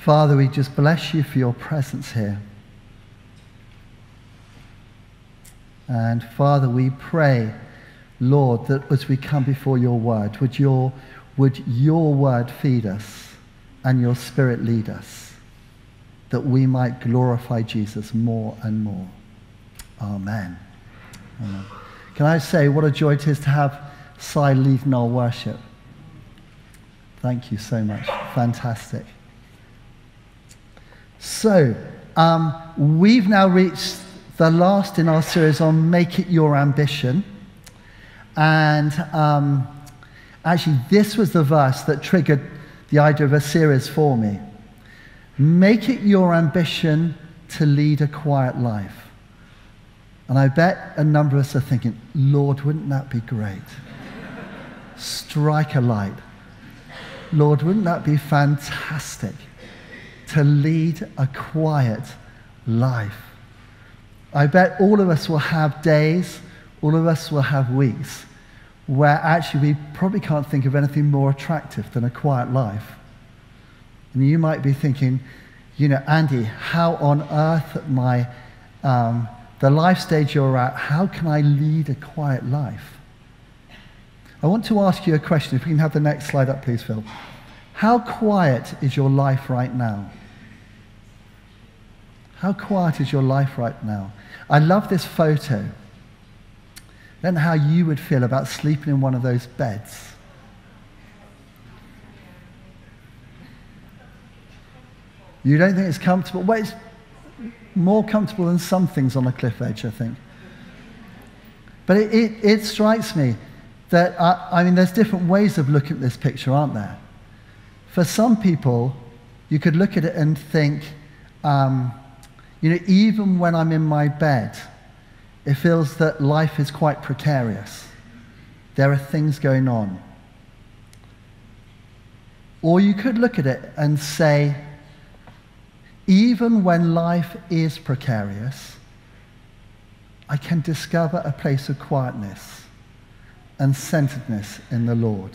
Father, we just bless you for your presence here. And Father, we pray, Lord, that as we come before your word, would your word feed us and your Spirit lead us, that we might glorify Jesus more and more. Amen. Amen. Can I say what a joy it is to have Si lead our worship? Thank you so much. Fantastic. So, we've now reached the last in our series on Make It Your Ambition. And actually, this was the verse that triggered the idea of a series for me. Make it your ambition to lead a quiet life. And I bet a number of us are thinking, Lord, wouldn't that be great? Strike a light. Lord, wouldn't that be fantastic to lead a quiet life? I bet all of us will have days, all of us will have weeks, where actually we probably can't think of anything more attractive than a quiet life. And you might be thinking, Andy, how on earth at the life stage you're at, how can I lead a quiet life? I want to ask you a question. If we can have the next slide up, please, Phil. How quiet is your life right now? How quiet is your life right now? I love this photo. I don't know how you would feel about sleeping in one of those beds. You don't think it's comfortable? Well, it's more comfortable than some things on a cliff edge, I think. But it strikes me that, there's different ways of looking at this picture, aren't there? For some people, you could look at it and think, even when I'm in my bed, it feels that life is quite precarious. There are things going on. Or you could look at it and say, even when life is precarious, I can discover a place of quietness and centeredness in the Lord.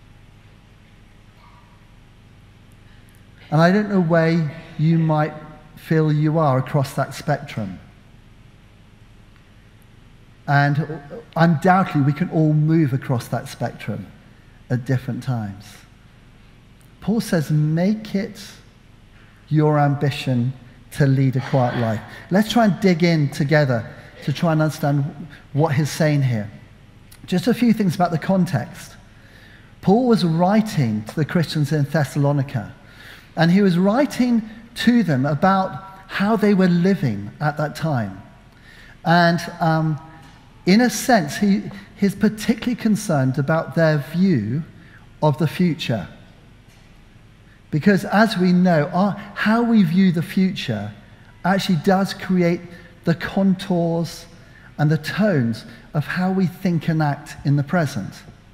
And I don't know where you might feel you are across that spectrum. And undoubtedly, we can all move across that spectrum at different times. Paul says, make it your ambition to lead a quiet life. Let's try and dig in together to try and understand what he's saying here. Just a few things about the context. Paul was writing to the Christians in Thessalonica, and he was writing to them about how they were living at that time. And in a sense, he's particularly concerned about their view of the future. Because as we know, how we view the future actually does create the contours and the tones of how we think and act in the present.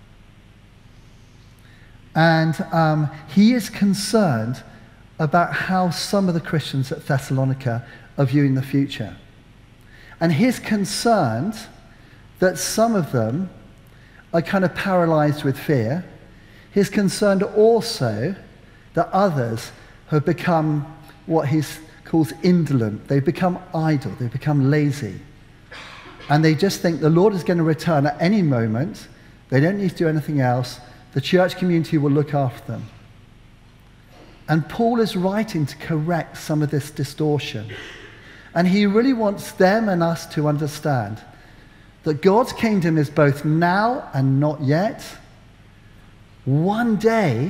And he is concerned about how some of the Christians at Thessalonica are viewing the future. And he's concerned that some of them are kind of paralyzed with fear. He's concerned also that others have become what he calls indolent. They've become idle. They've become lazy. And they just think the Lord is going to return at any moment. They don't need to do anything else. The church community will look after them. And Paul is writing to correct some of this distortion. And he really wants them and us to understand that God's kingdom is both now and not yet. One day,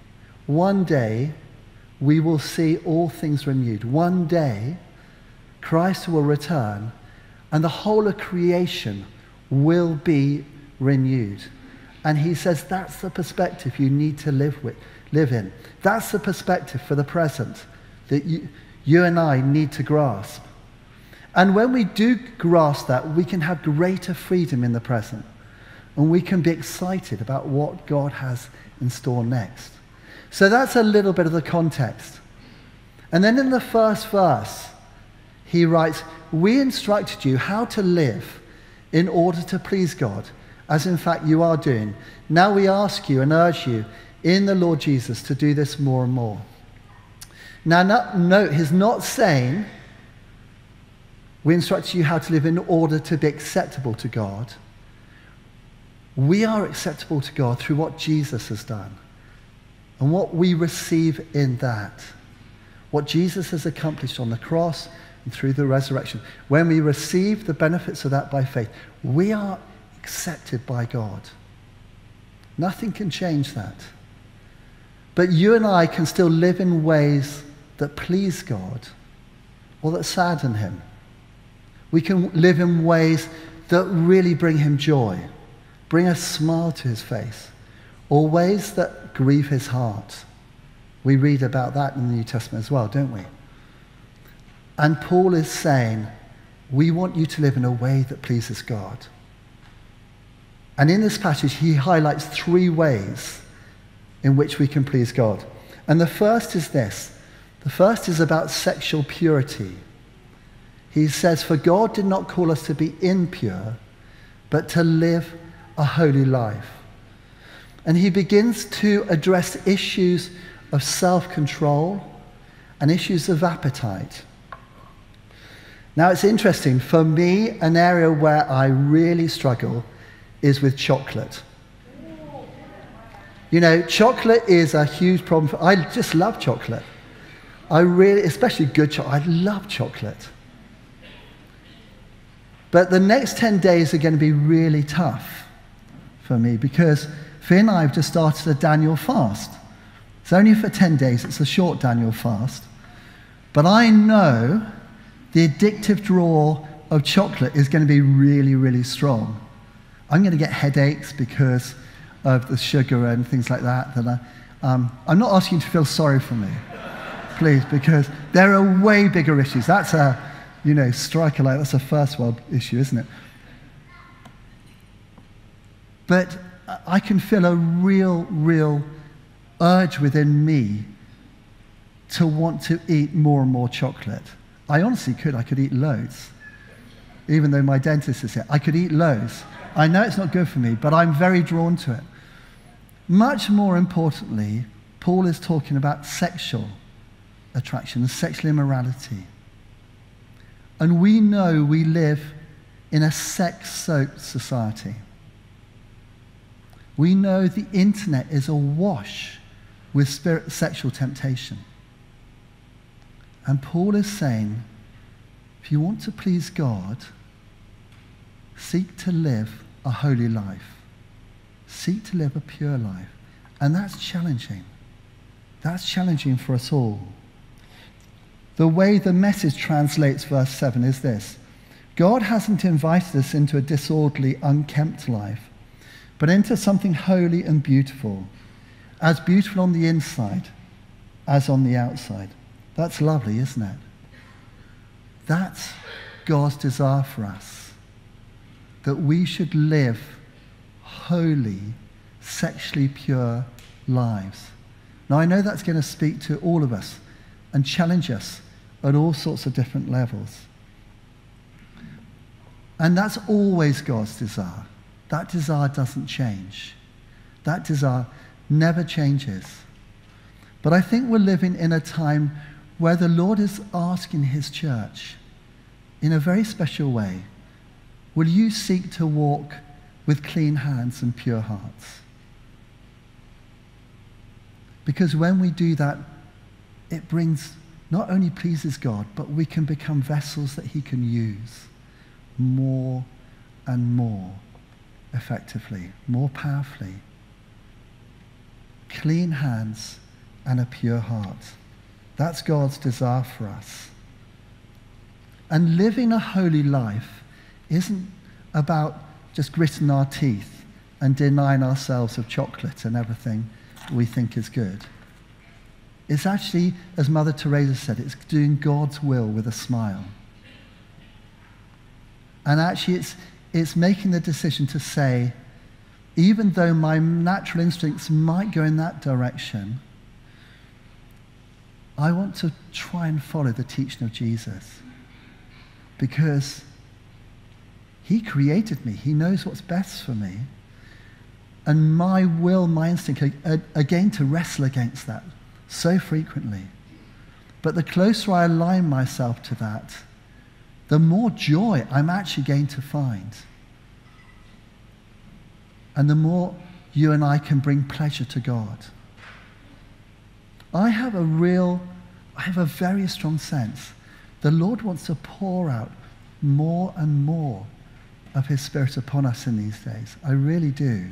we will see all things renewed. One day, Christ will return, and the whole of creation will be renewed. And he says that's the perspective you need to live in. That's the perspective for the present that you and I need to grasp. And when we do grasp that, we can have greater freedom in the present. And we can be excited about what God has in store next. So that's a little bit of the context. And then in the first verse, he writes, we instructed you how to live in order to please God, as in fact you are doing. Now we ask you and urge you in the Lord Jesus to do this more and more. Now, note, he's not saying we instruct you how to live in order to be acceptable to God. We are acceptable to God through what Jesus has done and what we receive in that. What Jesus has accomplished on the cross and through the resurrection. When we receive the benefits of that by faith, we are accepted by God. Nothing can change that. But you and I can still live in ways that please God or that sadden him. We can live in ways that really bring him joy, bring a smile to his face, or ways that grieve his heart. We read about that in the New Testament as well, don't we? And Paul is saying, we want you to live in a way that pleases God. And in this passage, he highlights 3 ways in which we can please God. And the first is this. The first is about sexual purity. He says, for God did not call us to be impure, but to live a holy life. And he begins to address issues of self-control and issues of appetite. Now, it's interesting. For me, an area where I really struggle is with chocolate. You know, chocolate is a huge problem. I just love chocolate. I really, especially good chocolate. I love chocolate. But the next 10 days are going to be really tough for me because Finn and I have just started a Daniel fast. It's only for 10 days. It's a short Daniel fast. But I know the addictive draw of chocolate is going to be really, really strong. I'm going to get headaches because of the sugar and things like that. I'm not asking you to feel sorry for me, please, because there are way bigger issues. That's a, strike a light. That's a first world issue, isn't it? But I can feel a real urge within me to want to eat more and more chocolate. I honestly could. I could eat loads. Even though my dentist is here, I could eat loads. I know it's not good for me, but I'm very drawn to it. Much more importantly, Paul is talking about sexual attraction and sexual immorality. And we know we live in a sex-soaked society. We know the internet is awash with sexual temptation. And Paul is saying, if you want to please God, seek to live a holy life. Seek to live a pure life. And that's challenging. That's challenging for us all. The way the Message translates verse 7 is this. God hasn't invited us into a disorderly, unkempt life, but into something holy and beautiful, as beautiful on the inside as on the outside. That's lovely, isn't it? That's God's desire for us, that we should live holy, sexually pure lives. Now, I know that's going to speak to all of us and challenge us at all sorts of different levels. And that's always God's desire. That desire doesn't change. That desire never changes. But I think we're living in a time where the Lord is asking his church in a very special way, will you seek to walk with clean hands and pure hearts? Because when we do that, it brings, not only pleases God, but we can become vessels that he can use more and more effectively, more powerfully. Clean hands and a pure heart. That's God's desire for us. And living a holy life isn't about just gritting our teeth and denying ourselves of chocolate and everything we think is good. It's actually, as Mother Teresa said, it's doing God's will with a smile. And actually it's making the decision to say, even though my natural instincts might go in that direction, I want to try and follow the teaching of Jesus. Because he created me. He knows what's best for me. And my will, my instinct, again, to wrestle against that so frequently. But the closer I align myself to that, the more joy I'm actually going to find. And the more you and I can bring pleasure to God. I have a very strong sense the Lord wants to pour out more and more of his Spirit upon us in these days. I really do.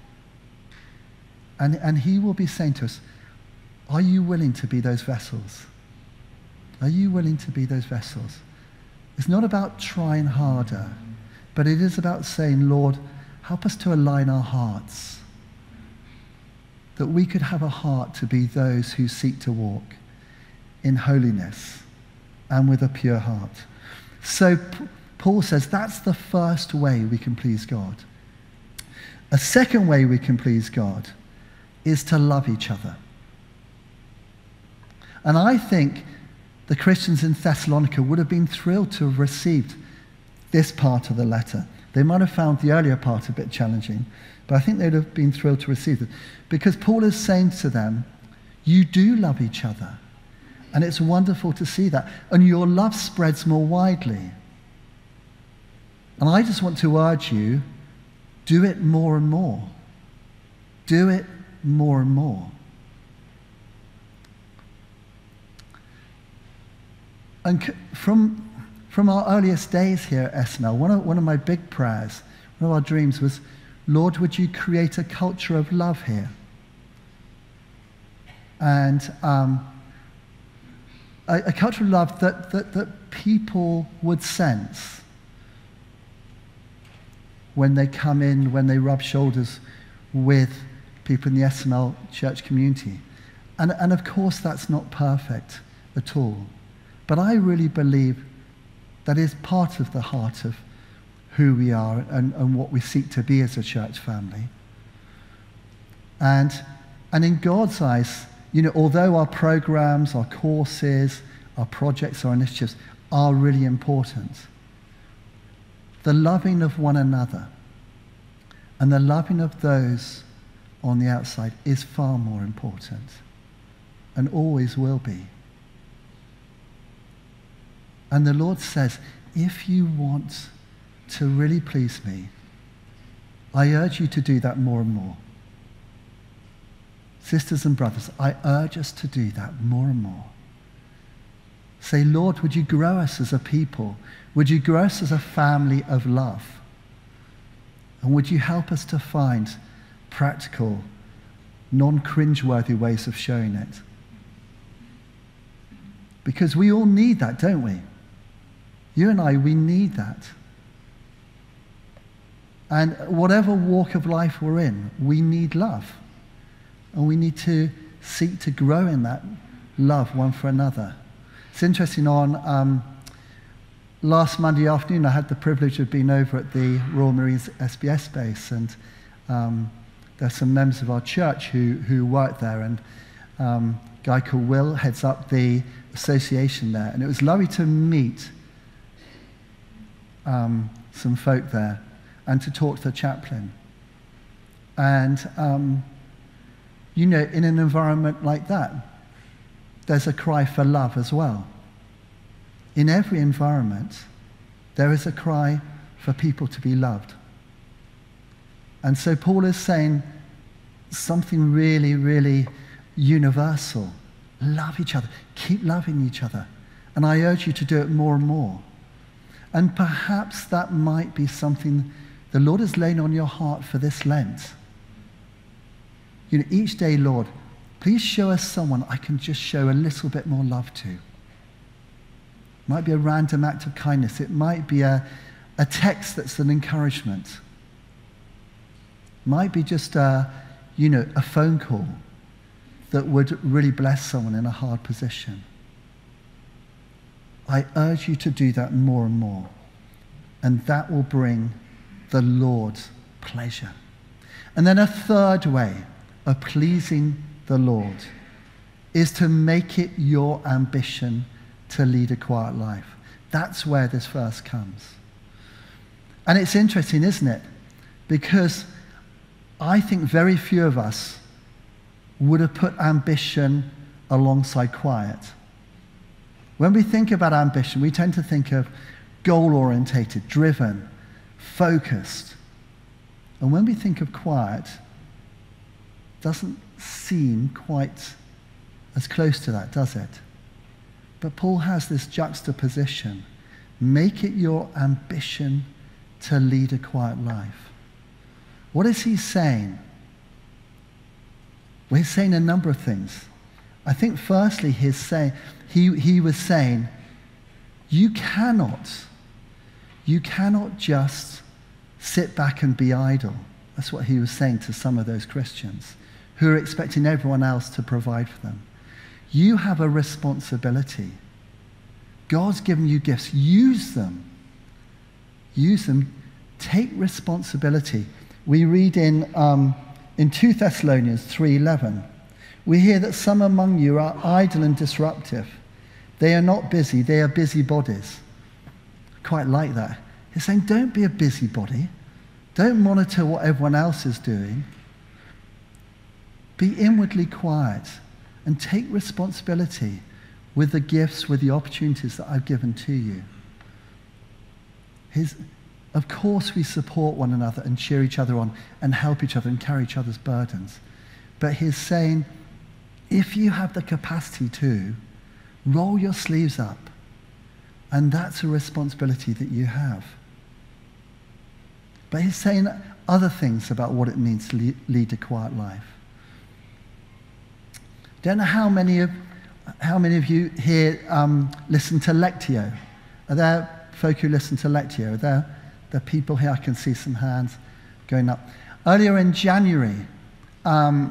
And he will be saying to us, are you willing to be those vessels? Are you willing to be those vessels? It's not about trying harder, but it is about saying, Lord, help us to align our hearts, that we could have a heart to be those who seek to walk in holiness and with a pure heart. So Paul says that's the first way we can please God. A second way we can please God is to love each other. And I think the Christians in Thessalonica would have been thrilled to have received this part of the letter. They might have found the earlier part a bit challenging, but I think they'd have been thrilled to receive it. Because Paul is saying to them, you do love each other. And it's wonderful to see that. And your love spreads more widely. And I just want to urge you, do it more and more. Do it more and more. And from our earliest days here at SNL, one of my big prayers, one of our dreams was, Lord, would you create a culture of love here? And a culture of love that people would sense when they come in, when they rub shoulders with people in the SNL church community. And of course, that's not perfect at all. But I really believe that is part of the heart of who we are and what we seek to be as a church family. And in God's eyes, you know, although our programs, our courses, our projects, our initiatives are really important, the loving of one another and the loving of those on the outside is far more important and always will be. And the Lord says, if you want to really please me, I urge you to do that more and more. Sisters and brothers, I urge us to do that more and more. Say, Lord, would you grow us as a people? Would you grow us as a family of love? And would you help us to find practical, non-cringeworthy ways of showing it? Because we all need that, don't we? You and I, we need that. And whatever walk of life we're in, we need love. And we need to seek to grow in that love one for another. It's interesting, on last Monday afternoon, I had the privilege of being over at the Royal Marines SBS base, and there's some members of our church who work there, and a guy called Will heads up the association there. And it was lovely to meet some folk there and to talk to the chaplain. And you know, in an environment like that, there's a cry for love as well. In every environment, there is a cry for people to be loved. And so Paul is saying something really, really universal. Love each other. Keep loving each other. And I urge you to do it more and more. And perhaps that might be something the Lord has laid on your heart for this Lent. You know, each day, Lord, please show us someone I can just show a little bit more love to. It might be a random act of kindness. It might be a text that's an encouragement. It might be just a phone call that would really bless someone in a hard position. I urge you to do that more and more. And that will bring the Lord pleasure. And then a third way of pleasing the Lord is to make it your ambition to lead a quiet life. That's where this verse comes. And it's interesting, isn't it? Because I think very few of us would have put ambition alongside quiet. When we think about ambition, we tend to think of goal-orientated, driven, focused. And when we think of quiet, it doesn't seem quite as close to that, does it? But Paul has this juxtaposition. Make it your ambition to lead a quiet life. What is he saying? Well, he's saying a number of things. I think firstly he was saying, you cannot just sit back and be idle. That's what he was saying to some of those Christians who are expecting everyone else to provide for them. You have a responsibility. God's given you gifts. Use them. Use them. Take responsibility. We read in 2 Thessalonians 3:11, we hear that some among you are idle and disruptive. They are not busy, they are busybodies. Quite like that. He's saying, don't be a busybody. Don't monitor what everyone else is doing. Be inwardly quiet and take responsibility with the gifts, with the opportunities that I've given to you. Of course we support one another and cheer each other on and help each other and carry each other's burdens. But he's saying, if you have the capacity to, roll your sleeves up. And that's a responsibility that you have. But he's saying other things about what it means to lead a quiet life. Don't know how many of you here listen to Lectio. Are there folk who listen to Lectio? Are there people here? I can see some hands going up. Earlier in January, on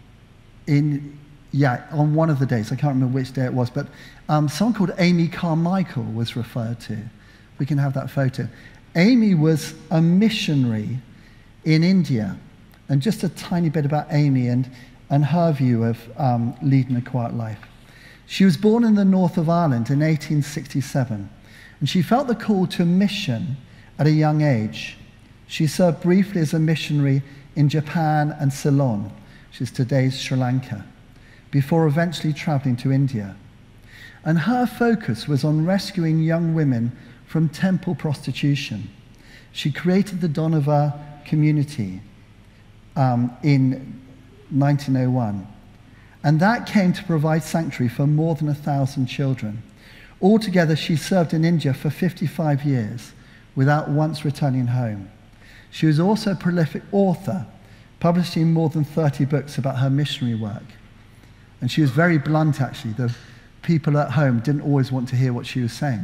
one of the days, I can't remember which day it was, but someone called Amy Carmichael was referred to. We can have that photo. Amy was a missionary in India. And just a tiny bit about Amy and her view of leading a quiet life. She was born in the north of Ireland in 1867, and she felt the call to mission at a young age. She served briefly as a missionary in Japan and Ceylon, which is today's Sri Lanka, before eventually traveling to India. And her focus was on rescuing young women from temple prostitution. She created the Dohnavur community in 1901. And that came to provide sanctuary for more than 1,000 children. Altogether, she served in India for 55 years without once returning home. She was also a prolific author, publishing more than 30 books about her missionary work. And she was very blunt, actually. The people at home didn't always want to hear what she was saying.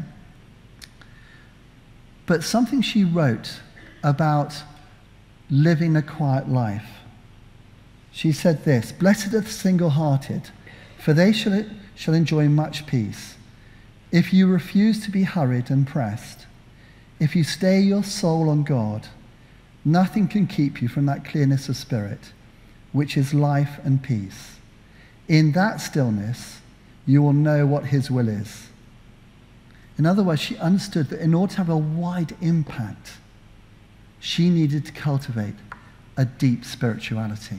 But something she wrote about living a quiet life. She said this, "Blessed are the single-hearted, for they shall enjoy much peace. If you refuse to be hurried and pressed, if you stay your soul on God, nothing can keep you from that clearness of spirit, which is life and peace. In that stillness, you will know what his will is." In other words, she understood that in order to have a wide impact, she needed to cultivate a deep spirituality.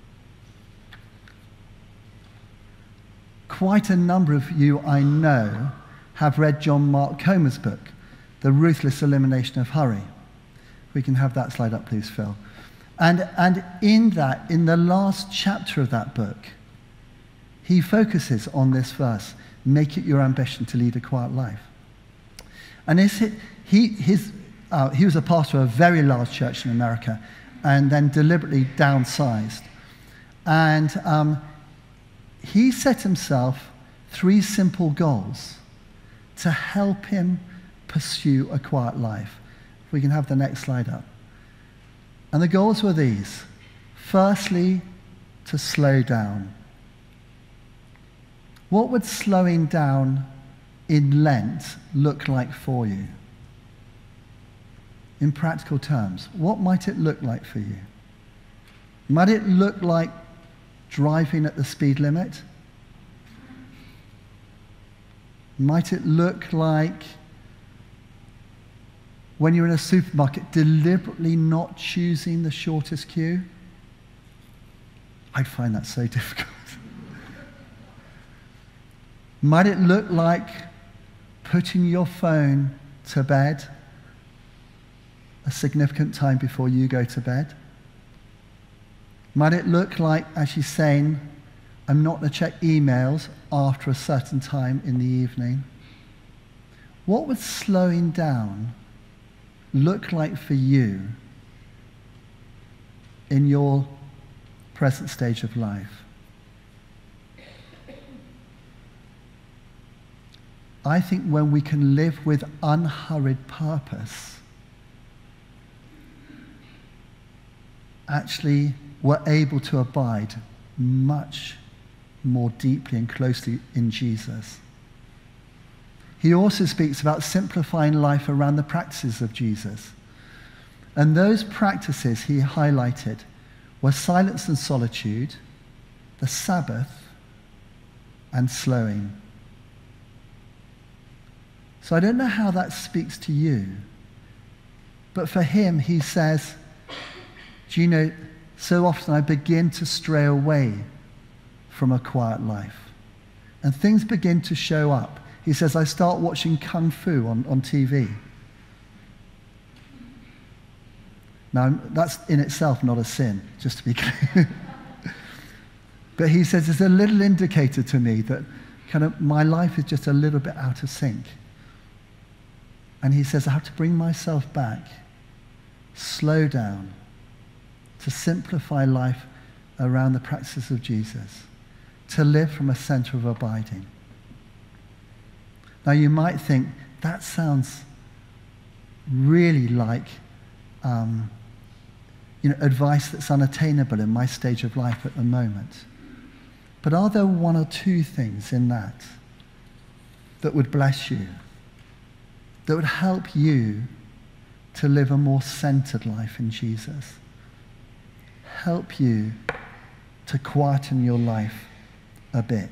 Quite a number of you I know have read John Mark Comer's book, The Ruthless Elimination of Hurry. We can have that slide up, please, Phil. And in the last chapter of that book, he focuses on this verse, make it your ambition to lead a quiet life. And he was a pastor of a very large church in America and then deliberately downsized. And he set himself 3 simple goals to help him pursue a quiet life. If we can have the next slide up. And the goals were these. Firstly, to slow down. What would slowing down in Lent look like for you? In practical terms, what might it look like for you? Might it look like driving at the speed limit? Might it look like when you're in a supermarket deliberately not choosing the shortest queue? I'd find that so difficult. Might it look like putting your phone to bed a significant time before you go to bed? Might it look like actually saying, I'm not going to check emails after a certain time in the evening? What would slowing down look like for you in your present stage of life? I think when we can live with unhurried purpose, actually we're able to abide much more deeply and closely in Jesus. He also speaks about simplifying life around the practices of Jesus. And those practices he highlighted were silence and solitude, the Sabbath, and slowing. So I don't know how that speaks to you, but for him, he says, do you know, so often I begin to stray away from a quiet life, and things begin to show up. He says, I start watching Kung Fu on TV. Now, that's in itself not a sin, just to be clear. But he says, it's a little indicator to me that kind of my life is just a little bit out of sync. And he says, I have to bring myself back, slow down, to simplify life around the practices of Jesus, to live from a center of abiding. Now you might think, that sounds really like advice that's unattainable in my stage of life at the moment. But are there one or two things in that that would bless you, that would help you to live a more centered life in Jesus? Help you to quieten your life a bit.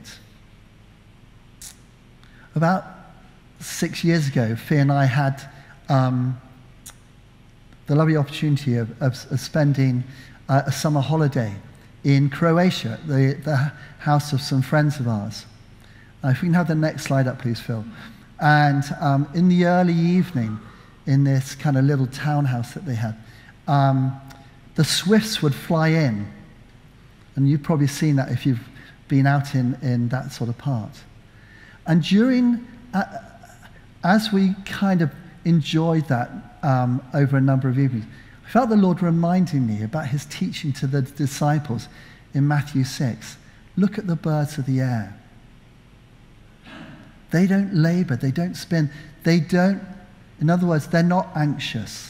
About 6 years ago, Fee and I had the lovely opportunity of spending a summer holiday in Croatia, the house of some friends of ours. If we can have the next slide up, please, Phil. And in the early evening, in this kind of little townhouse that they had, the swifts would fly in. And you've probably seen that if you've been out in that sort of part. And as we kind of enjoyed that over a number of evenings, I felt the Lord reminding me about his teaching to the disciples in Matthew 6. Look at the birds of the air. They don't labor, they don't spin, in other words, they're not anxious.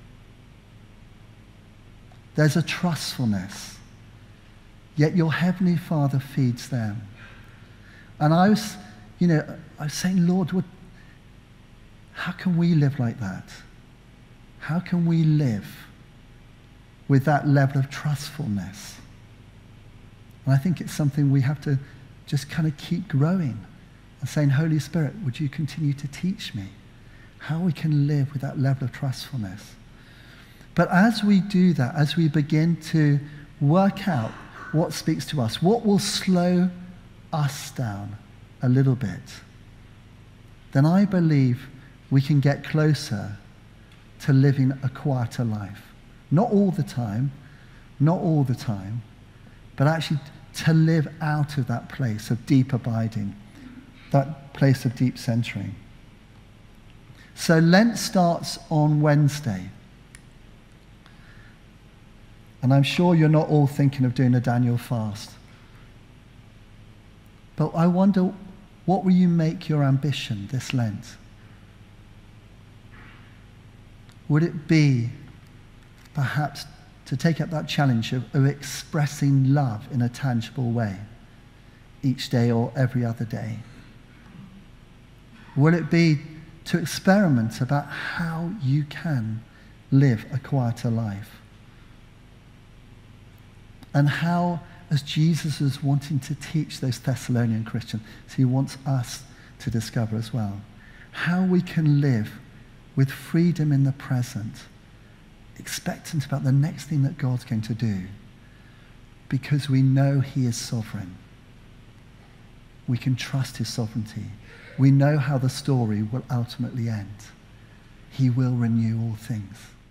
There's a trustfulness. Yet your heavenly Father feeds them. And I was saying, Lord, how can we live like that? How can we live with that level of trustfulness? And I think it's something we have to just kind of keep growing and saying, Holy Spirit, would you continue to teach me how we can live with that level of trustfulness? But as we do that, as we begin to work out what speaks to us, what will slow us down a little bit, then I believe we can get closer to living a quieter life. Not all the time, but actually to live out of that place of deep abiding, that place of deep centering. So Lent starts on Wednesday. And I'm sure you're not all thinking of doing a Daniel fast. But I wonder, what will you make your ambition this Lent? Would it be perhaps to take up that challenge of expressing love in a tangible way each day or every other day? Will it be to experiment about how you can live a quieter life? And how, as Jesus is wanting to teach those Thessalonian Christians, he wants us to discover as well, how we can live with freedom in the present, expectant about the next thing that God's going to do, because we know he is sovereign. We can trust his sovereignty. We know how the story will ultimately end. He will renew all things.